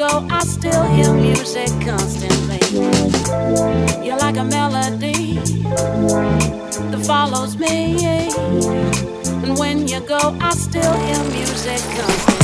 go, I still hear music constantly. You're like a melody that follows me. And when you go, I still hear music constantly.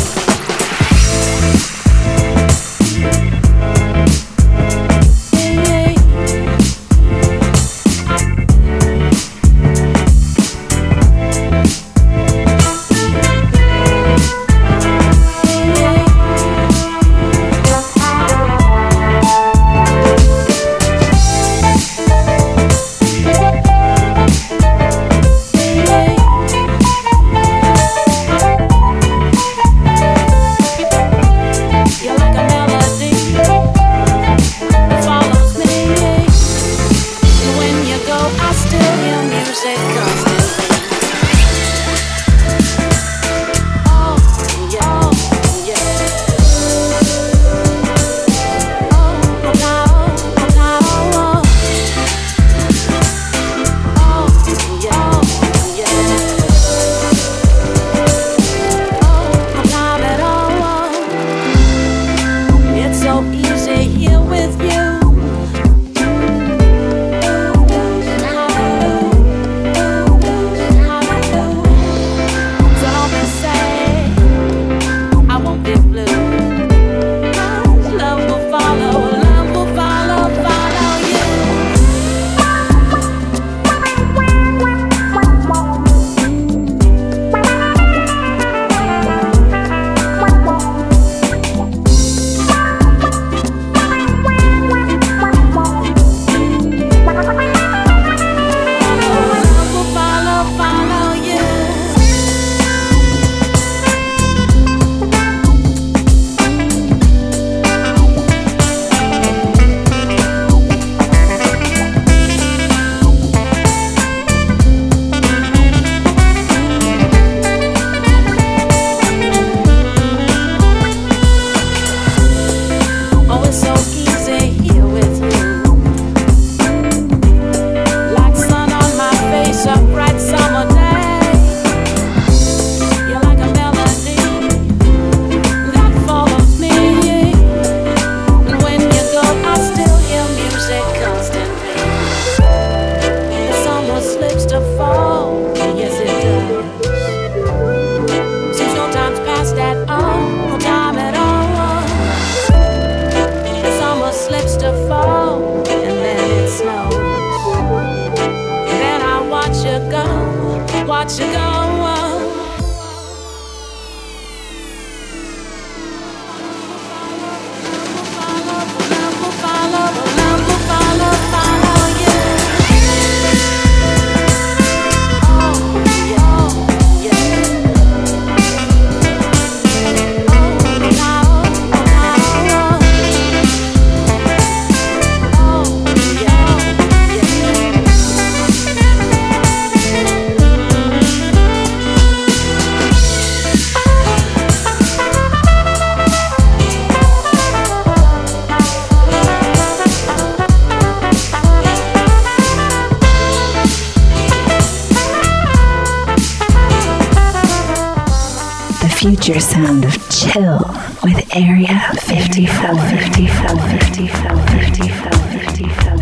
Future sound of chill with Area 54. 54, 54, 54, 54.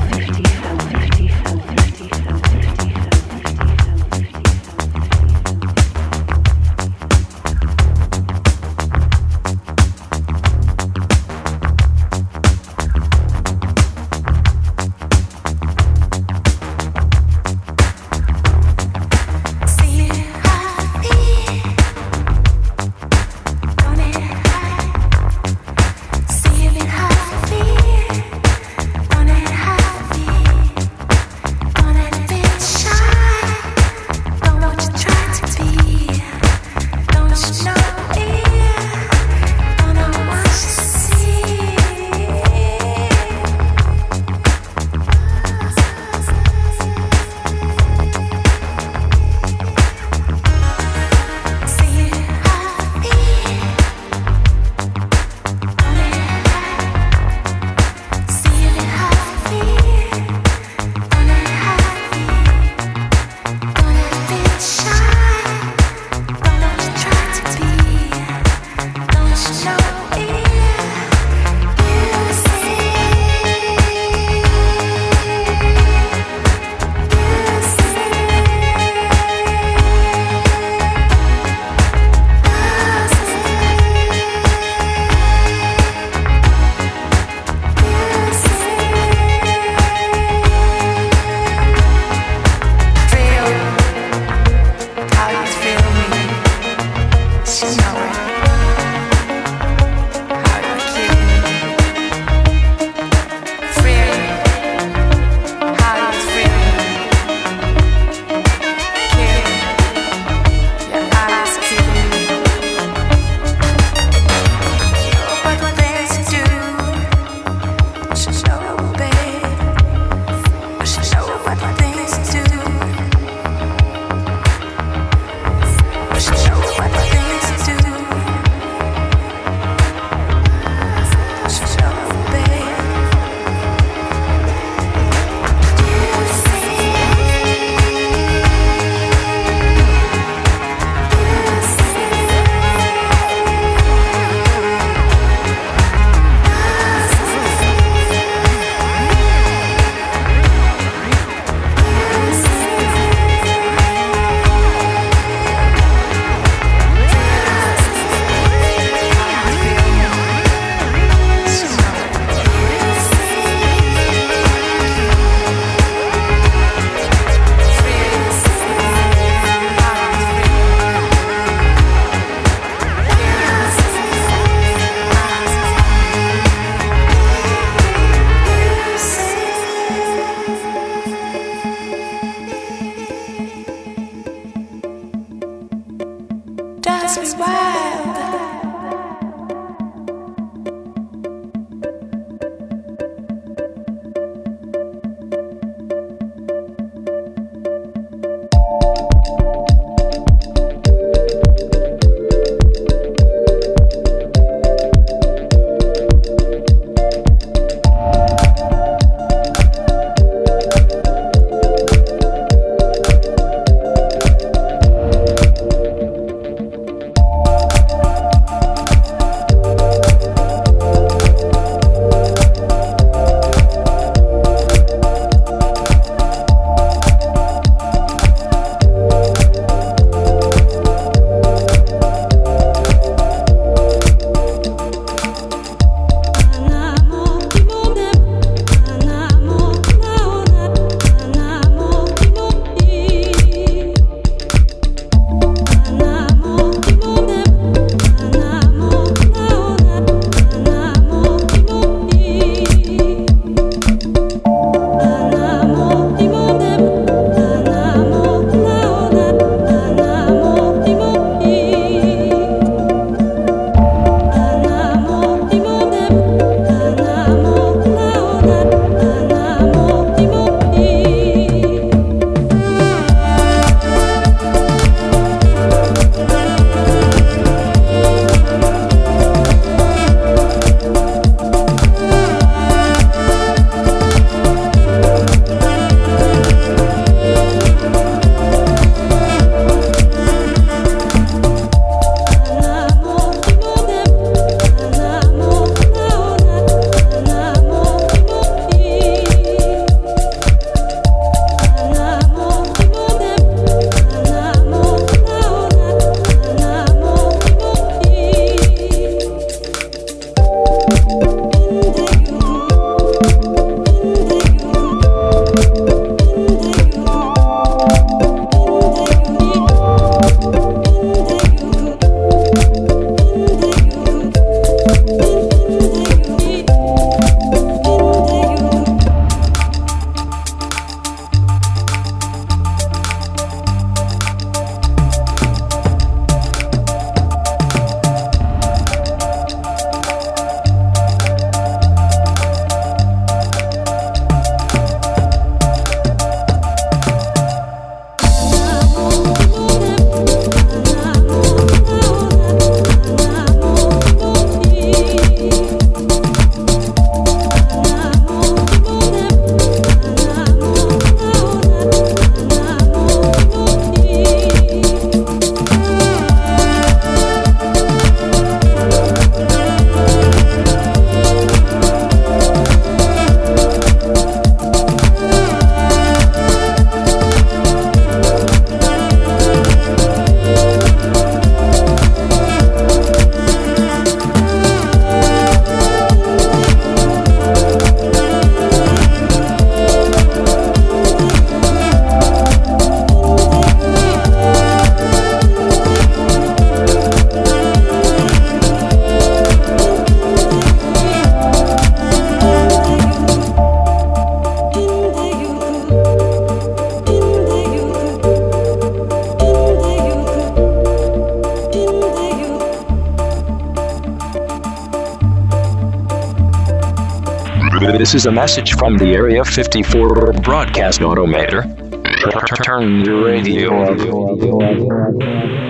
This is a message from the Area 54 broadcast automator. Turn your radio off.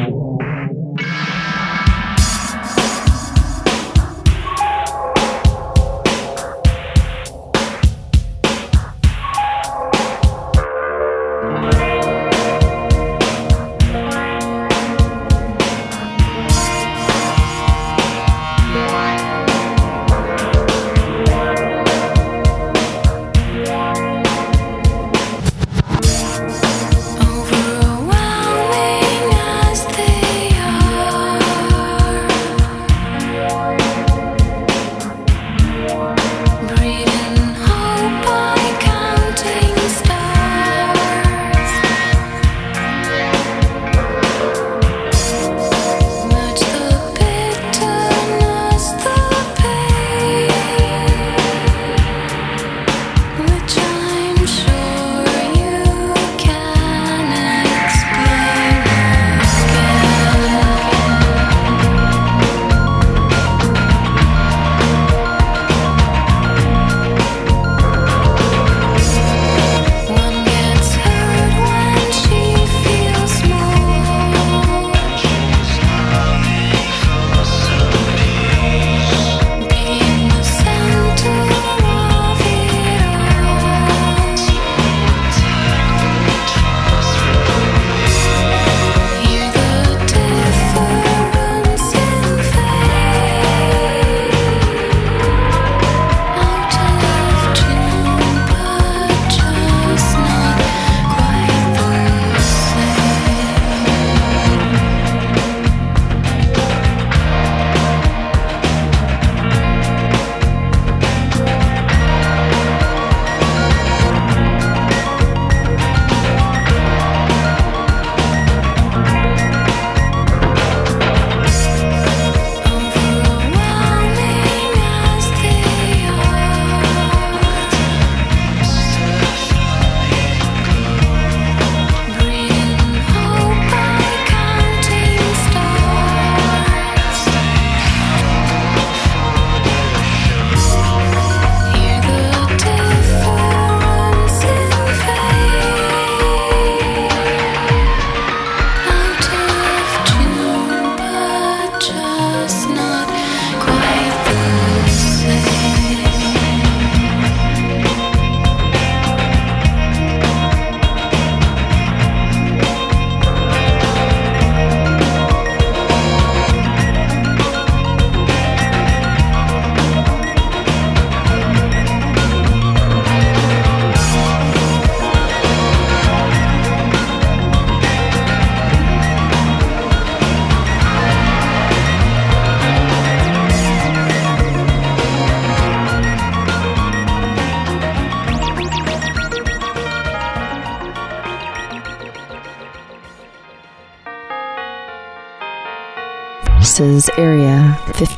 This is Area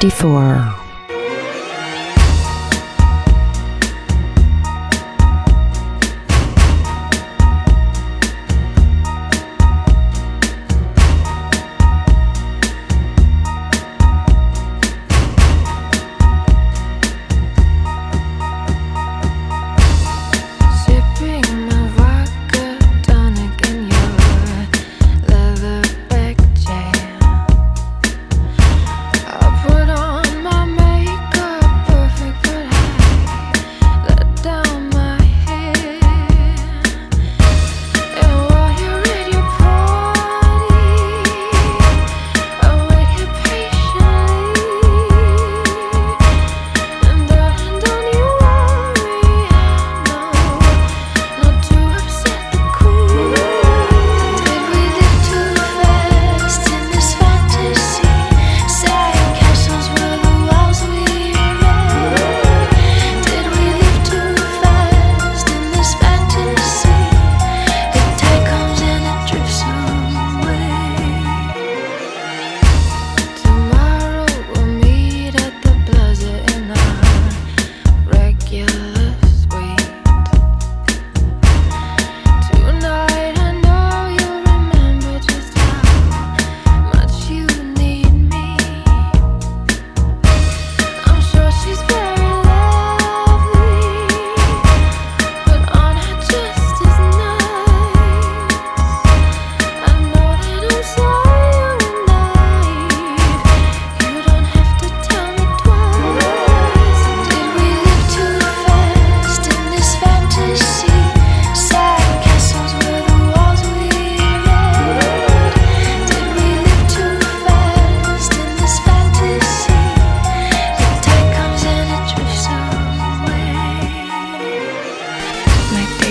54. Put on my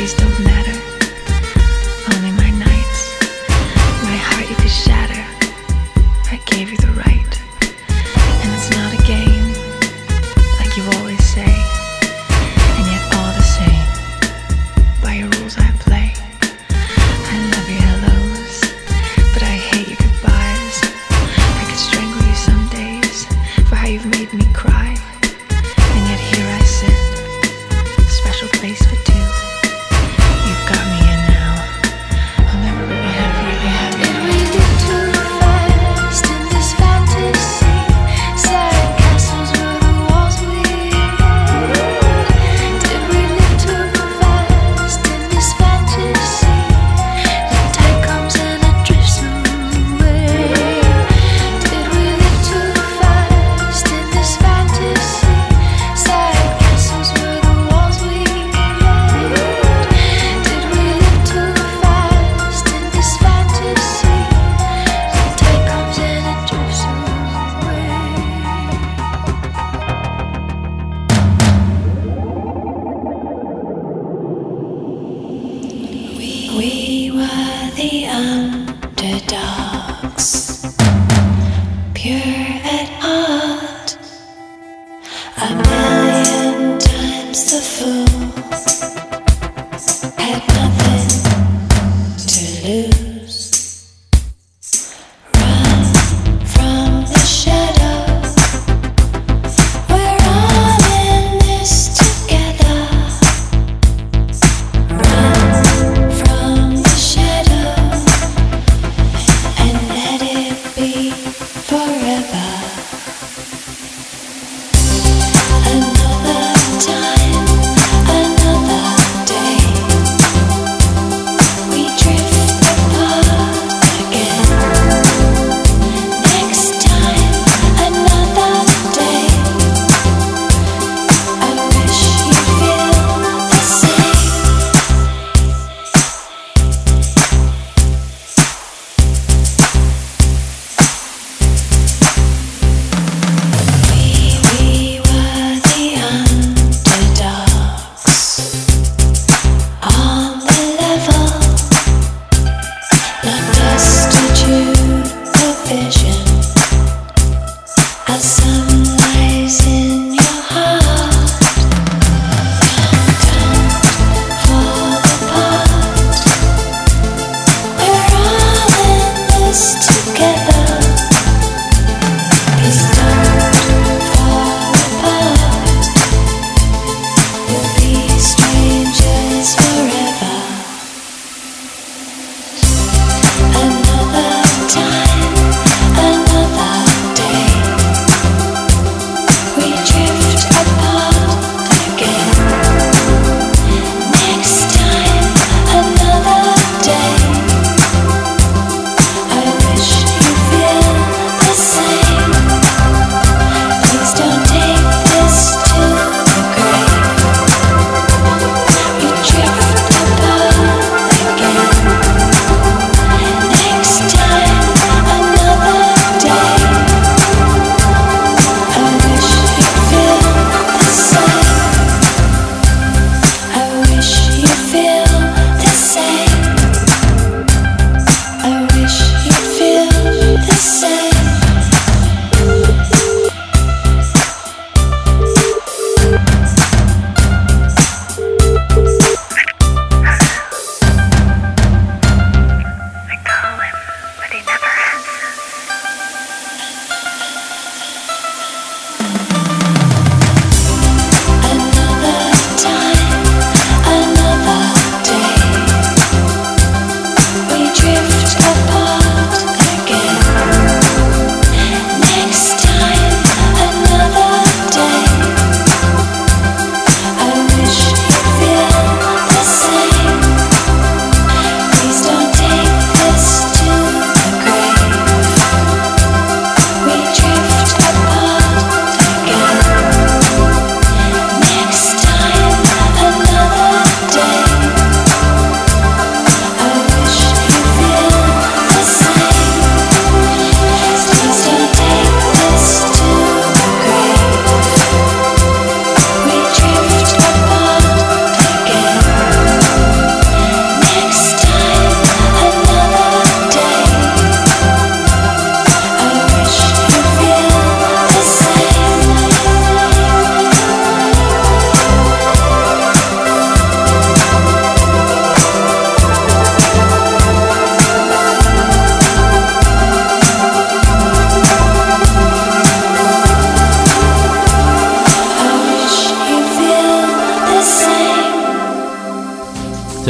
days don't matter, only my nights. My heart you could shatter, I gave you the right. And it's not a game, like you always say. And yet all the same, by your rules I play. I love your hellos, but I hate your goodbyes. I could strangle you some days for how you've made me cry. And yet here I sit, special place for two. You've got me in now, I'll never really have you. Did we live too fast in this fantasy? Sad castles were the walls we built. Did we live too fast in this fantasy? The tide comes and it drifts away. Did we live too fast in this fantasy? Sad castles were the walls we built. Did we live too fast in this fantasy? The tide comes and it drifts away. We were the underdogs, pure at heart, a million times the fool, had nothing to lose. Run from the shadow, we're all in this together. Run from the shadow, and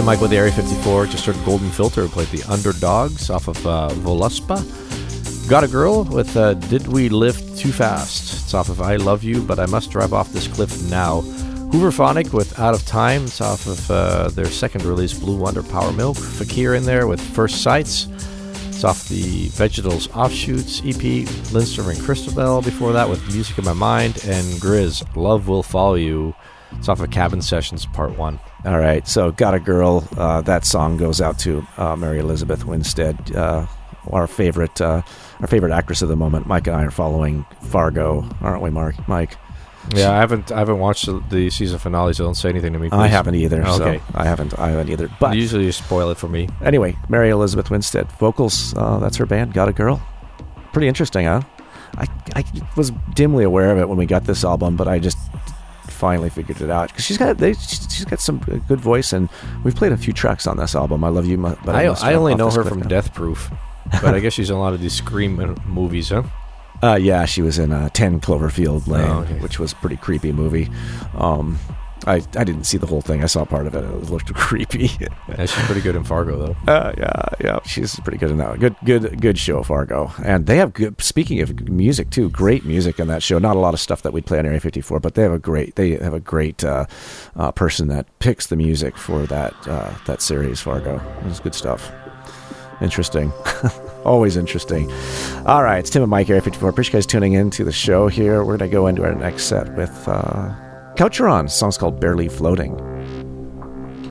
Tim Mike with the Area 54. Just heard Golden Filter, played the Underdogs off of Voluspa. Got a Girl with Did We Lift Too Fast? It's off of I Love You, But I Must Drive Off This Cliff Now. Hooverphonic with Out of Time. It's off of their second release, Blue Wonder Power Milk. Fakir in there with First Sights. It's off the Vegetals Offshoots EP. Lindstrom and Christabel before that with Music in My Mind. And Grizz, Love Will Follow You. It's off of Cabin Sessions Part 1. All right, so Got a Girl. That song goes out to Mary Elizabeth Winstead, our favorite actress of the moment. Mike and I are following Fargo, aren't we, Mike? Yeah, I haven't watched the season finale, so don't say anything to me, please. I haven't either. Oh, okay. So I haven't either. But usually you spoil it for me. Anyway, Mary Elizabeth Winstead vocals. That's her band. Got a Girl. Pretty interesting, huh? I was dimly aware of it when we got this album, but I just finally figured it out because she's got some good voice, and we've played a few tracks on this album. I Love You, but I only know her from Death Proof, but I guess she's in a lot of these Scream movies, huh? Yeah, she was in 10 Cloverfield Lane, okay. which was a pretty creepy movie. I didn't see the whole thing. I saw part of it. It looked creepy. Yeah, she's pretty good in Fargo, though. Yeah, she's pretty good in that. Good show, Fargo. And they have good. Speaking of music too, great music in that show. Not a lot of stuff that we'd play on Area 54, but they have a great person that picks the music for that series, Fargo. It's good stuff. Interesting. Always interesting. All right, it's Tim and Mike, Area 54. Appreciate you guys tuning in to the show here. We're going to go into our next set with Coucheron. The song's called Barely Floating.